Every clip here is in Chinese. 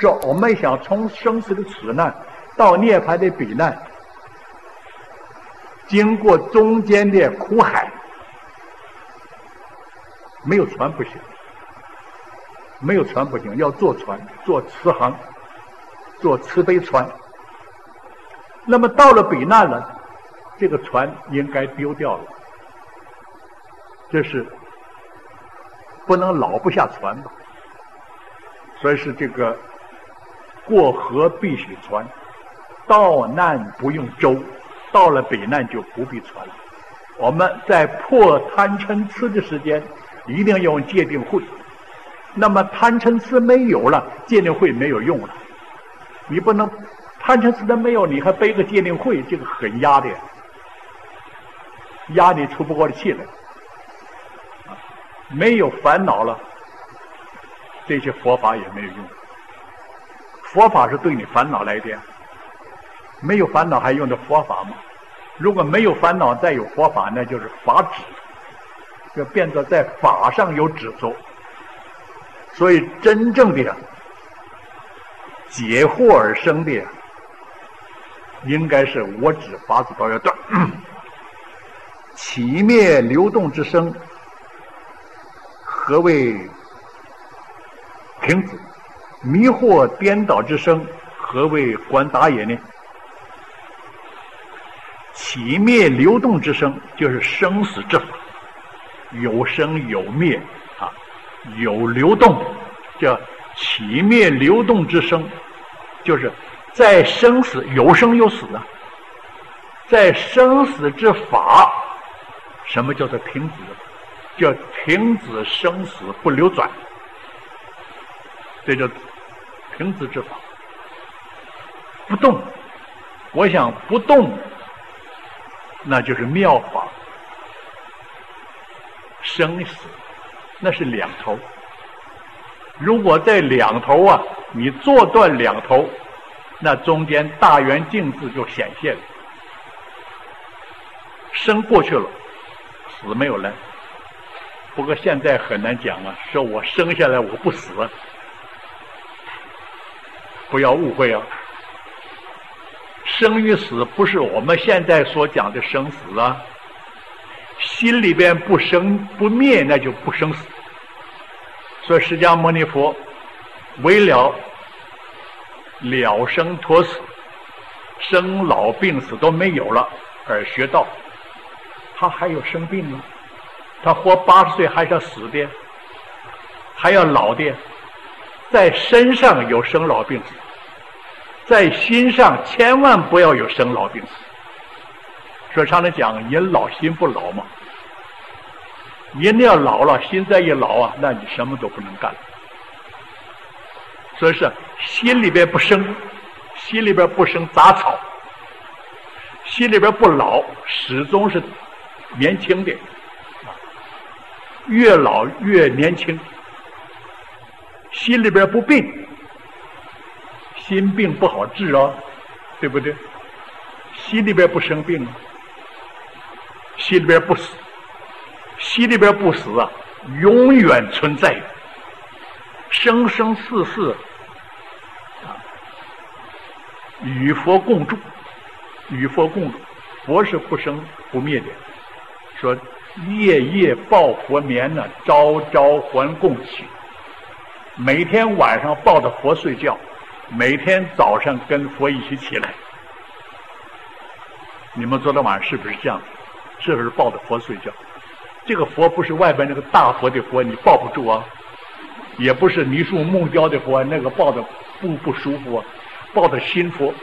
说我们想从生死的苦难到涅槃的彼岸，经过中间的苦海，没有船不行，没有船不行，要坐船，坐慈航，坐慈悲船。那么到了彼岸了，这个船应该丢掉了，这是不能老不下船吧？所以是这个过河必须船，到难不用舟，到了彼岸就不必船了。我们在破贪嗔痴的时间，一定要用戒定慧。那么贪嗔痴没有了，戒定慧没有用了。你不能贪嗔痴都没有，你还背个戒定慧，这个很压的，压你出不过的气来。没有烦恼了，这些佛法也没有用。佛法是对你烦恼来的，没有烦恼还用的佛法吗？如果没有烦恼再有佛法，那就是法指，就变得在法上有指着。所以真正的解惑而生的，应该是我指法子道要断。起灭流动之声，何谓停止？迷惑颠倒之声，何谓观达也呢？起灭流动之声，就是生死之法，有生有灭啊，有流动，叫起灭流动之声，就是在生死有生有死啊，在生死之法，什么叫做停止？叫停止生死不流转，这叫停止之法。不动，我想不动，那就是妙法。生死那是两头，如果在两头啊，你做断两头，那中间大圆镜智就显现了。生过去了，死没有来。不过现在很难讲啊，说我生下来我不死，不要误会啊。生与死不是我们现在所讲的生死啊，心里边不生不灭，那就不生死。所以释迦牟尼佛为了生脱死，生老病死都没有了而学道，他还有生病吗？他活80岁还是要死的，还要老的，在身上有生老病死，在心上千万不要有生老病死。所以常常讲人老心不老嘛，人要老了，心再一老啊，那你什么都不能干了。所以是心里边不生，心里边不生杂草，心里边不老，始终是年轻的，越老越年轻。心里边不病，心病不好治啊，对不对？心里边不生病，心里边不死，心里边不死啊，永远存在，生生世世与佛共住，与佛共住。佛是不生不灭的，说夜夜抱佛眠呢，朝朝还供起。每天晚上抱着佛睡觉，每天早上跟佛一起起来。你们昨天晚上是不是这样？是不是抱着佛睡觉？这个佛不是外边那个大佛的佛，你抱不住啊；也不是泥塑木雕的佛，那个抱着不舒服啊。抱着心佛，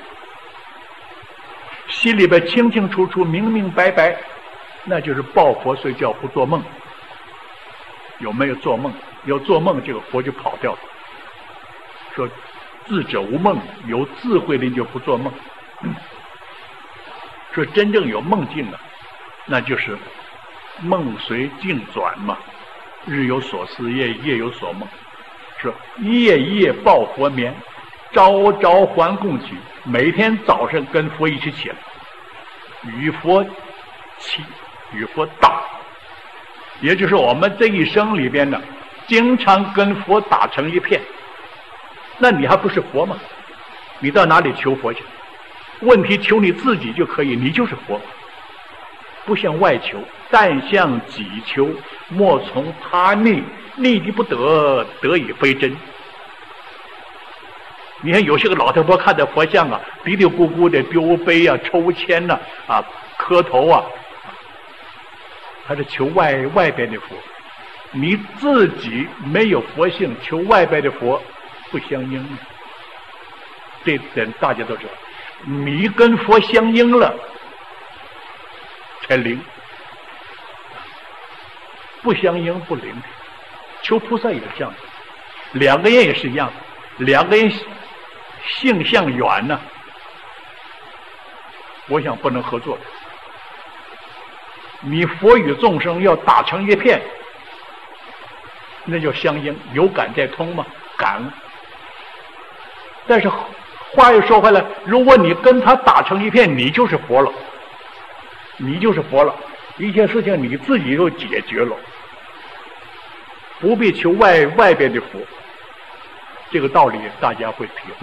心里边清清楚楚、明明白白，那就是抱佛睡觉，不做梦。有没有做梦？有做梦，这个佛就跑掉了。说智者无梦，有智慧的人就不做梦。说真正有梦境啊，那就是梦随境转嘛，日有所思，夜有所梦。说夜夜抱佛眠，朝朝还供起，每天早上跟佛一起起来，与佛起，与佛打。也就是我们这一生里边呢，经常跟佛打成一片， 那你还不是佛吗？你到哪里求佛去？问题求你自己就可以，你就是佛。不向外求，但向己求，莫从他逆，逆的不得，得以非真。你看有些个老太婆看着佛像啊，嘀嘀咕咕的丢杯啊、抽签呐、磕头啊，还是求外边的佛。你自己没有佛性，求外边的佛不相应。这点大家都知道，你跟佛相应了才灵，不相应不灵。求菩萨也是这样的，两个人也是一样，两个人性相远呢，我想不能合作的。你佛与众生要打成一片，那叫相应，有感在通嘛，感。但是话又说回来，如果你跟他打成一片，你就是佛了，你就是佛了，一切事情你自己就解决了，不必求外边的佛。这个道理大家会体会。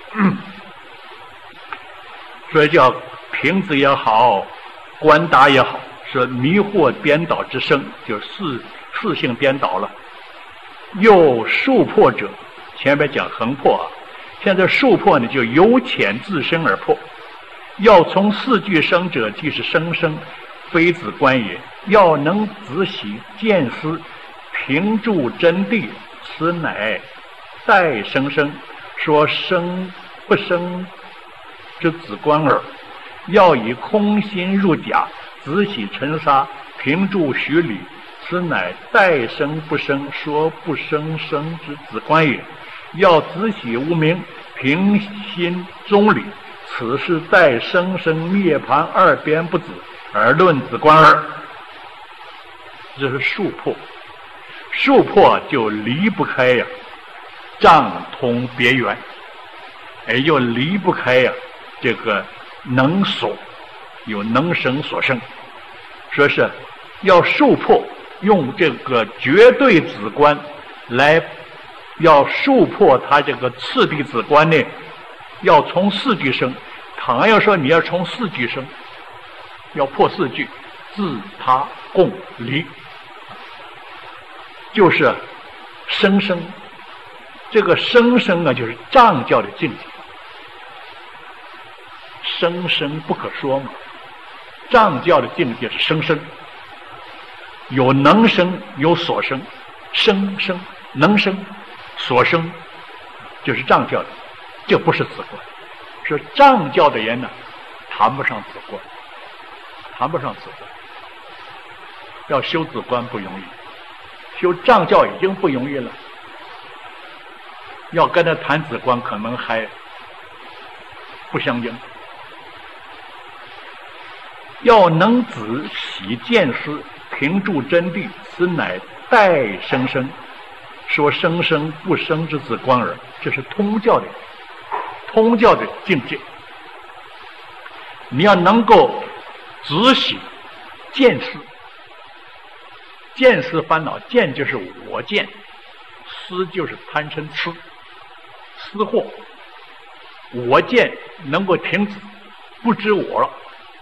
所以叫瓶子也好，官达也好，说迷惑颠倒之生，就是四性颠倒了。又数破者，前面讲横破啊，现在数破呢，就由浅自深而破。要从四句生者，即是生生，非子观也。要能仔细见思，平住真谛，此乃待生生，说生不生之子观耳。要以空心入假，仔细沉沙，平住虚理，此乃待生不生，说不生生之子观也。要仔细无明，平心中理，此是待生生涅槃二边不子，而论子观耳。这是数破，数破就离不开呀，障通别圆，又离不开呀这个能所，有能生所生，说是要数破，用这个绝对子观来，要数破他这个次第子观呢，要从四句生。倘要说你要从四句生，要破四句，自他共离，就是生生。这个生生啊，就是藏教的境界，生生不可说嘛。藏教的境界是生生，有能生有所生，生生能生所生，就是藏教的，这不是子观。是藏教的人呢，谈不上子观，谈不上子观。要修子观不容易，修藏教已经不容易了，要跟他谈子观可能还不相应。要能仔细见思，平住真谛，此乃待生生，说生生不生之子观耳。这是通教的境界。你要能够仔细见思，见思烦恼，见就是我见，思就是贪嗔痴私货，我见能够停止，不知我了，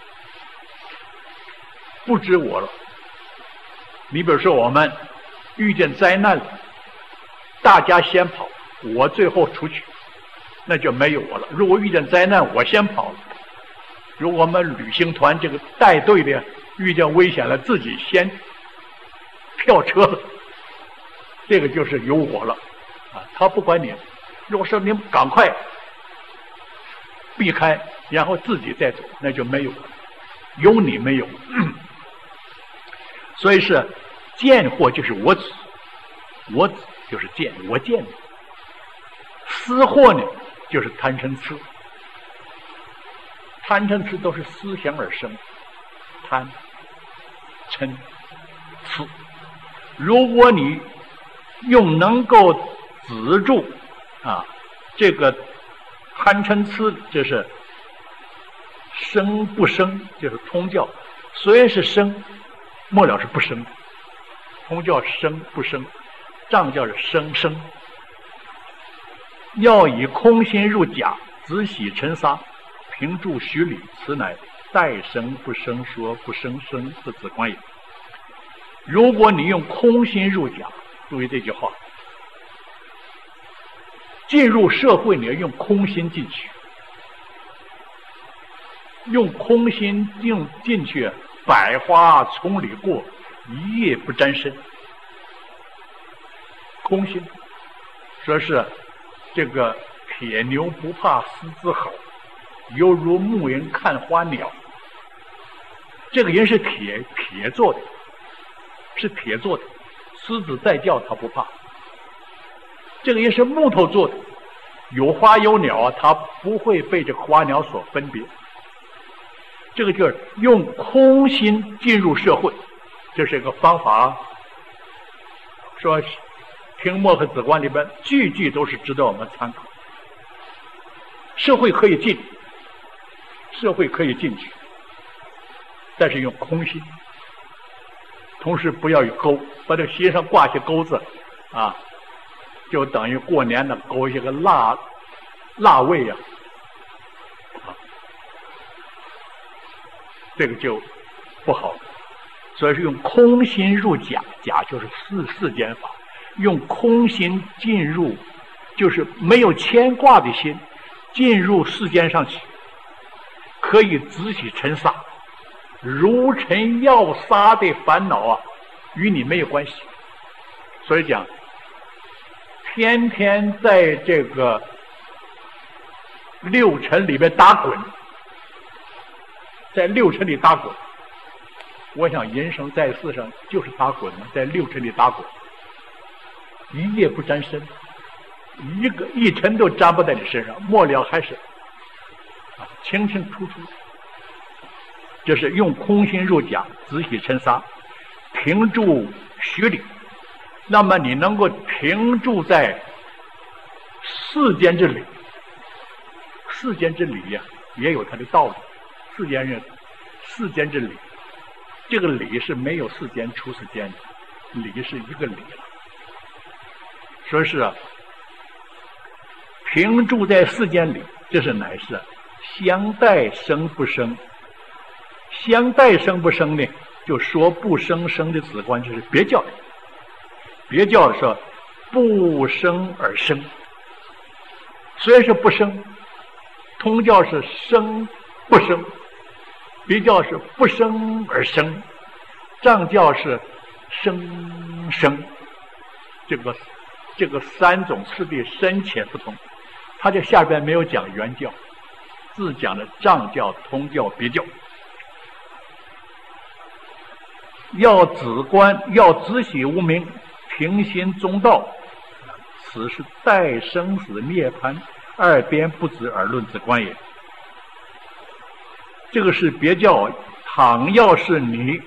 不知我了。你比如说我们遇见灾难了，大家先跑，我最后出去，那就没有我了。如果遇见灾难我先跑了，如果我们旅行团这个带队的遇见危险了，自己先跳车了，这个就是有我了啊！他不管你，如果说你赶快避开，然后自己再走，那就没有了，有你没有。所以是见惑就是我子，我子就是见，我见你。思惑呢，就是贪嗔痴，贪嗔痴都是思想而生，贪嗔痴。如果你用能够止住这个贪嗔痴，就是生不生，就是通教虽然是生，末了是不生的。通教生不生，藏教是生生。 要以空心入假，子喜沉沙，平注虚理，此乃待生不生说不生生的子观也。如果你用空心入假，注意这句话，进入社会你要用空心进去，用空心进去，百花丛里过，一叶不沾身。空心说是这个铁牛不怕狮子吼，犹如牧人看花鸟。这个人是铁做的，是铁做的，狮子再叫他不怕。这个人是木头做的，有花有鸟啊，他不会被这花鸟所分别。这个就是用空心进入社会，这是一个方法。说听墨和子观里边句句都是值得我们参考。社会可以进，社会可以进去，但是用空心，同时不要有钩，把这个心上挂些钩子啊，就等于过年的勾些个腊味啊，这个就不好。所以是用空心入假，假就是世间法，用空心进入，就是没有牵挂的心进入世间上去，可以直起尘沙，如尘要沙的烦恼啊，与你没有关系。所以讲，天天在这个六尘里面打滚，在六尘里打滚，我想人生在世上就是打滚，在六尘里打滚，一叶不沾身，一尘都沾不在你身上，末了还是清清楚楚。这是用空心入假，直起尘沙，停住虚理。那么你能够停住在世间之理，世间之理呀，也有它的道理。世间之理，这个理是没有世间出世间的，理是一个理了。说是停住在世间里，这是乃是相待生不生。相待生不生呢，就说不生生的子观，这是别教的。别教说不生而生，虽然是不生，通教是生不生，别教是不生而生，藏教是生生。这个三种次第深浅不同，他这下边没有讲原教，只讲的藏教、通教、别教。要止观，要止喜无明，平心中道，此是待生死涅槃二边不止而论之观也。这个是别教，倘要是你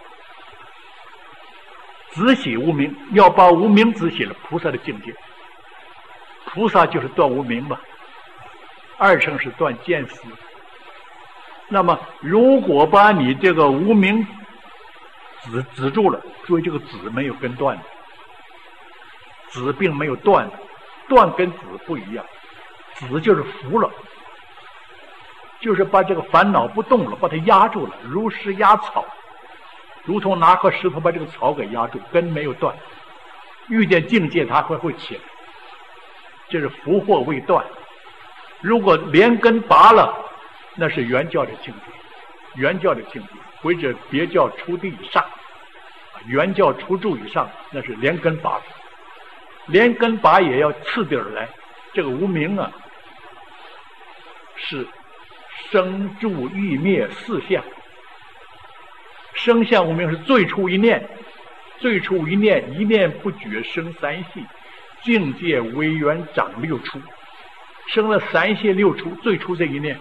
止喜无明，要把无明止喜了，菩萨的境界。菩萨就是断无明嘛，二乘是断见思。那么如果把你这个无明止住了，所以这个止没有跟断，止并没有断，断跟止不一样。止就是服了，就是把这个烦恼不动了，把它压住了，如石压草，如同拿颗石头把这个草给压住，根没有断，遇见境界它会起来，这是福祸未断。如果连根拔了，那是原教的境界，原教的境界或者别教出地以上，原教出住以上，那是连根拔。连根拔也要次第而来。这个无明啊，是生住欲灭四相。生相无明是最初一念，最初一念，一念不觉生三系，境界为缘长六出，生了三系六出，最初这一念，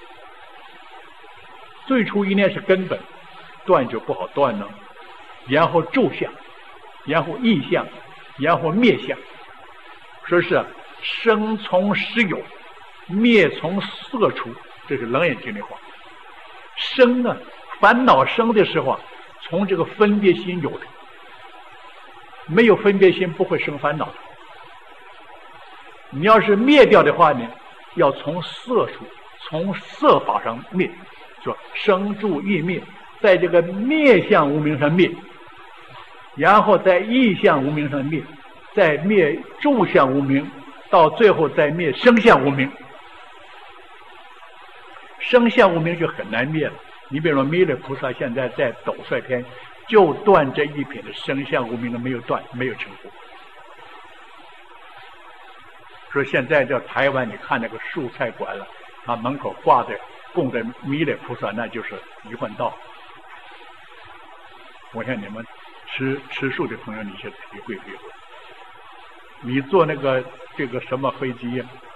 最初一念是根本，断就不好断了。然后住相，然后异相，然后灭相。说是生从实有，灭从色出，这是楞严经的话。生啊，烦恼生的时候啊，从这个分别心有的，没有分别心不会生烦恼的。 你要是灭掉的话呢，要从色处、从色法上灭，说生住意灭，在这个灭相无明上灭，然后在意相无明上灭，再灭住相无明，到最后再灭生相无明。生相无明就很难灭了。你比如说弥勒菩萨现在在斗率天就断这一品的生相无明的没有断，没有成功。说现在在台湾你看那个蔬菜馆了，他门口挂着供着弥勒菩萨，那就是一贯道。我想你们吃素的朋友，你去体会体会。你坐那个这个什么飞机呀、